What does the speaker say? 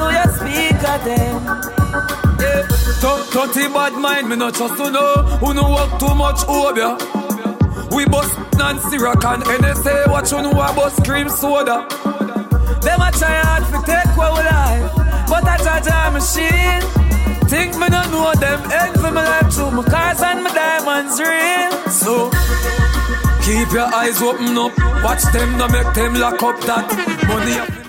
so you speak at them. Yeah. 30 bad mind, me not trust to know. Who no work too much over. We bust Nancy Rock and NSA. Watch who know a bust cream soda. Them a try hard to take what we life, but I judge a machine. Think me no know them end for my life too. My cars and my diamonds real. So keep your eyes open up. Watch them, no make them lock up that money.